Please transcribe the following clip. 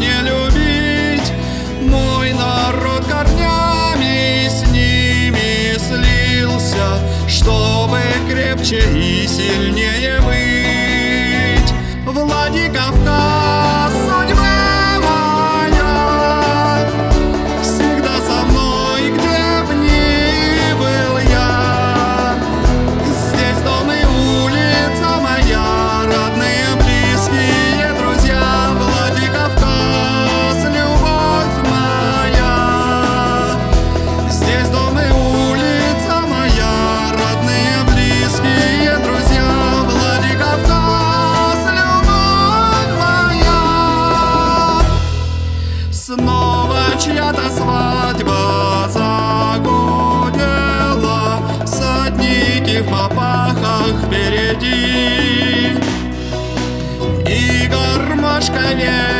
не любить. Мой народ корнями с ними слился, чтобы крепче и сильнее быть. Владикавказ, судьба моя, всегда со мной, где б ни был я. Здесь дом и улица моя, родные, близкие, друзья. Владикавказ, любовь моя. Здесь дом и улица моя, родные, близкие, друзья. Владикавказ, любовь моя. Снова чья-то свадьба загудела, всадники в попахах впереди, и гармошка